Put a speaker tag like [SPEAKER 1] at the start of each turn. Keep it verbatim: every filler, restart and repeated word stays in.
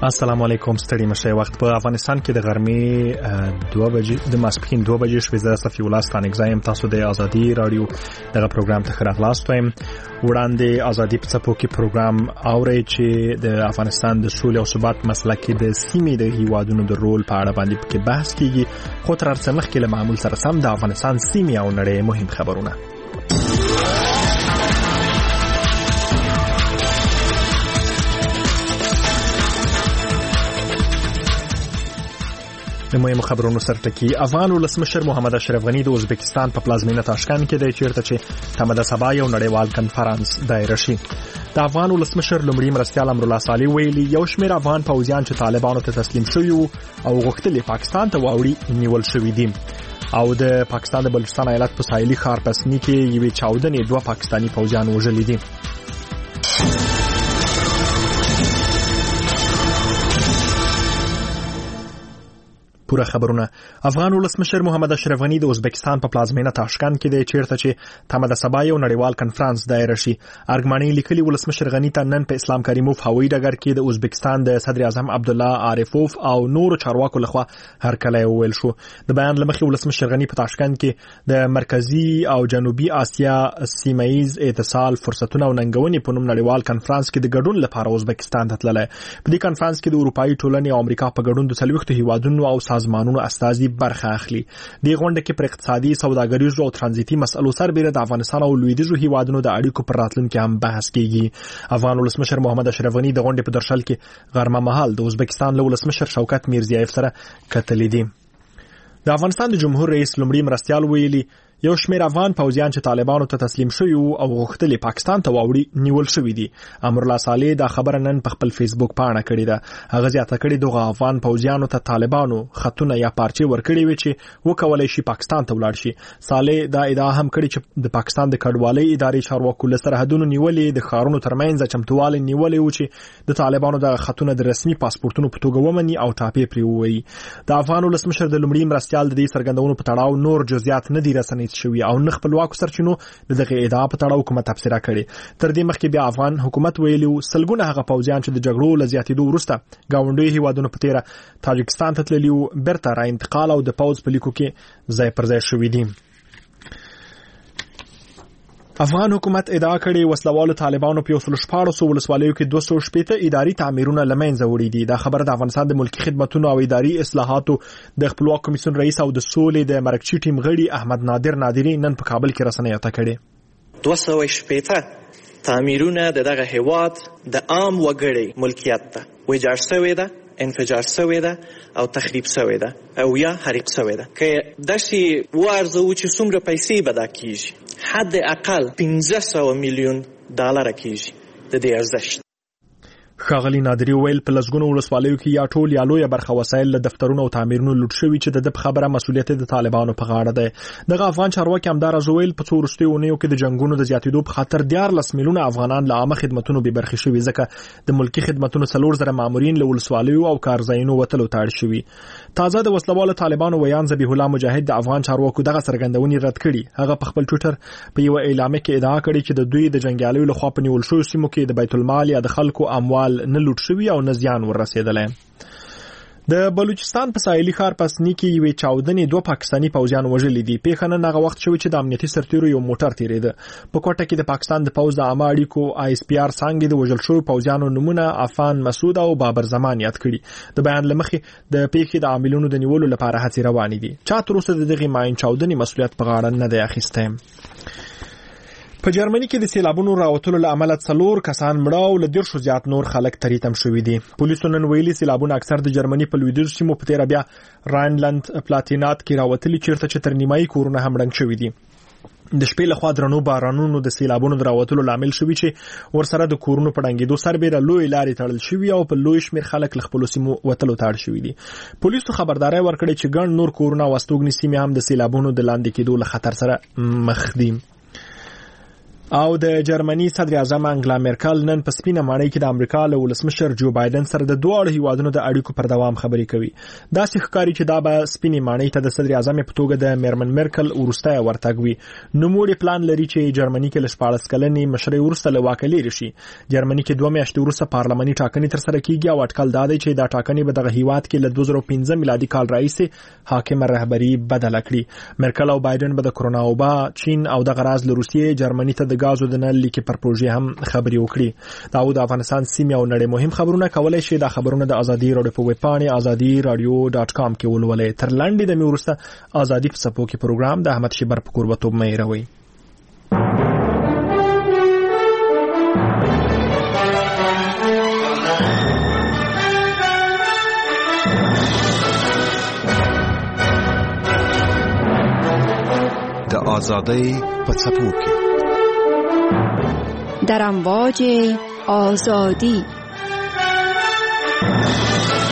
[SPEAKER 1] السلام علیکم. ستړي مشه. وخت په افغانستان کې د غرمې دوه بجې د ماسپښین دوه بجې شوې. زه صفي الله ستانک زایم. تاسو د ازادي رادیو دغه پروګرام ته راغلاست وایم. وړاندې ازادي په څپو کې پروګرام اوري چې د افغانستان د سولې او ثبات مسله کې د سیمې د هیوادونو د رول په اړه باندې پکې بحث کیږي. خو تر څو مخکې له معمول سره سم د افغانستان سیمې او نړۍ مهم خبرونه. د مهمو خبرونو سرټکی. افغان ولسمشر محمد اشرف غنی د ازبکستان په پلازمینه تاشکند کې د چیرته چې تمه د سبا یو نړیوال کنفرانس دایر شي. د افغان ولسمشر لومړي مرستیال امرالله صالح ویلي یو شمېر افغان پوځیان چې طالبانو ته تسلیم شوي او غوښتل پاکستان ته واوړي نیول شوي دي. او د پاکستان د بلوچستان ایالت په ساحلي ښار پسنی کې یوې چاودنې دوه پاکستاني پوځیان وژلي دي. پوره خبرونه. افغان ولسمشر محمد اشرف غنی د ازبکستان په پلازمینه تاشکند کې د چیرته چې تمه د سبا یو نړیوال کنفرانس دایر شي. ارګمانی لیکلي ولسمشر غنی ته نن په اسلام کریموف هوایي ډګر کې د ازبکستان د صدر اعظم عبدالله عارفوف او نور چارواکو لخوا هرکلی وویل شو. د بیان لمخې ولسمشر غنی په تاشکند کې د مرکزی او جنوبي اسیا سیمایز اتصال فرصتونه او ننګونې په نوم نړیوال کنفرانس کې د ګډون لپاره ازبکستان ته تللی. په دې کنفرانس کې د اروپאי ټولنې او امریکا په ګډون د څلوېښتو هیوادونو او سازمانونو استازي برخه اخلي. د غونډه کې پر اقتصادي، سوداګریزو او ترانزیتي مسلو سربېره د افغانستان او لویدیځو هیوادونو د اړیکو پر راتلونکي هم بحث کیږي. افغان ولسمشر محمد اشرف غنی د غونډې په درشل کې غرمه مهال د ازبکستان له ولسمشر شوکت میرزیایف سره کتلې دي. د افغانستان د جمهور رئیس لومړي مرستیال ویلي یو شمېر افغان پوځیان چې طالبانو ته تسلیم شوي او غوښتل پاکستان ته واوړي نیول شوي دي. امرالله صالح دا خبره نن په خپل فیسبوک پاڼه کړې ده. هغه زیاته کړې دغه افغان پوځیانو ته طالبانو خطونه یا پارچې ورکړي وي چې وکولای شي پاکستان ته ولاړ شي. صالح دا ادعا هم کړې چې د پاکستان د کډوالۍ ادارې چارواکو له سرحدونو نیولې د ښارونو ترمنځ چمتووالی نیولې و چې د طالبانو د خطونه د رسمي پاسپورتونو په توګه ومني او ټاپې پرې ووایي. د افغان ولسمشر د لومړي مرستیال د دې څرګندونو په تړاو نور جزئیات نه دي رسنۍ شوي او نه خپلواکو سرچینو د دغه ادعا په تړاو کومه تبصره کړې. تر دې مخکې بیا افغان حکومت ویلي سلګونه هغه پوځیان چې د جګړو له زیاتېدو وروسته ګاونډیو هیوادونو په تیره تاجکستان ته تللي وو بیرته را انتقال او د پوځ په لیکو کې ځای پر ځای شوي دي. افغان حکومت ادعا کړې وسلوالو طالبانو په یو سل شپاړسو ولسوالیو کې دوه سوه شپېته اداري تعمیرونه له منځه وړي دي. دا خبره د افغانستان د ملکي خدمتونو او اداري اصلاحاتو د خپلواک کمیسیون رئیس او د سولې د مرکزي ټیم غړي احمد نادر نادری نن په کابل کې رسنیو ته کړې.
[SPEAKER 2] دوه سوه شپېته تعمیرونه د دغه هیواد د عام وګړي ملکیت ده، ویجاړ شوې ده، انفجار شوې ده او تخریب شوې ده او یا حریق شوې ده. که داسې وارزو چې څومره پیسې به دا کیږي، حد اقل پنځه سوه میلیون ډالر کیږي د دې ارزښت.
[SPEAKER 1] ښاغلي نادری ویل په لسګونو ولسوالیو کې یا ټول یا لویه برخه وسایل له دفترونو او تعمیرونو لوټ شوي چې د خبره مسؤلیت د طالبانو په غاړه ده. دغه افغان چارواکي همداراز ویل په څو وروستیو اونیو کې د جنګونو د زیاتېدو په خاطر دیارلس میلیونه افغانان له عامه خدمتونو بې برخې شوي، ځکه د ملکي خدمتونو څلور زره مامورین له ولسوالیو او کارځایونو وتلو ته اړ شوي. تازه د وسلوالو طالبانو ویان ذبیح الله مجاهد د افغان چارواکو دغه څرګندونې رد کړي. هغه په خپل ټویټر په یو اعلامیه کې ادعا کړې چې د دوی د جنګیالیو لخوا په نیول شویو سیمو کې د بیت المال یا د خلکو اموال نه لوټ شوي او نه زیان ورسېدلی. د بلوچستان په ساحلي ښار پسنی کې یوې چاودنې دوه پاکستاني پوځیان وژلي دي. پیښه نن هغه وخت شوې چې د امنیتي سرتیرو یو موټر تېرېده. په کوټه کې د پاکستان د پوځ د عامه اړیکو آی اس پی آر څانګې د وژل شویو پوځیانو نومونه عفان مسعود او بابر زمان یاد کړي. د بیان له مخې د پیښې د عاملینو د نیولو لپاره هڅې روانې دي. چا تر اوسه د دغې ماین چاودنې مسؤلیت په غاړه نه دی اخیستی. په جرمني کې د سیلابونو راوتلو له امله څلور کسان مړه او له دیرشو زیات نور خلک تریتم شوي دي. پولیسو نن ویلي سیلابونه اکثر د جرمني په لویدیځو سیمو په تیره بیا راینلند پلاتینات کې راوتلي، چیرته چې تر نیمایي کورونه هم ړنګ شوي دي. د شپې لخوا درنو بارانونو د سیلابونو د راوتلو لامل شوي چې ورسره د کورونو په ړنګېدو سربېره لوی لارې تړل شوي او په لوی شمېر خلک له خپلو سیمو وتلو ته اړ شوي دي. پولیسو خبرداری ورکړې چې ګڼ نور کورونه او استوګنې سیمې هم د سیلابونو د لاندې کېدو له خطر سره مخ دي. او د جرمني صدر اعظم انګلا مرکل نن په سپینه ماڼۍ کې د امریکا له ولسمشر جو بایدن سره د دوه هیوادونو د اړیکو پر دوام خبرې کوي. دا ښکاري چې دا به سپینه ماڼۍ ته د صدر اعظم په توګه د میرمن مرکل ورسته ورتګ وي. نو موږ پلان لري چې جرمني کې لشپاړس کلنې مشرۍ ورسته له واک لري شي. جرمني کې دوه میاشتې ورسته پارلماني ټاکنې تر سره کیږي او اټکل دا دی چې دا ټاکنې به دغه هیواد کې له دوه زره پنځه میلادي کال راهیسې حاکم رهبری بدل کړي. مرکل او بایدن به د کرونا وبا، چین او د غراز له روسیې جرمني ته د غازو د نل لیکي پر پروژې هم خبري وکړي. دا د افغانستان سیمه او نړۍ مهم خبرونه کولای شي د خبرونه د ازادي رادیو په ویب پاڼه ازادي رادیو ډاټ کام کې ولولئ. تر لاندې د میورسته ازادي په صفو کې پروګرام د احمد شیبر په قربتوب مې راوي.
[SPEAKER 3] د ازادۍ په صفو کې
[SPEAKER 4] در امواج آزادی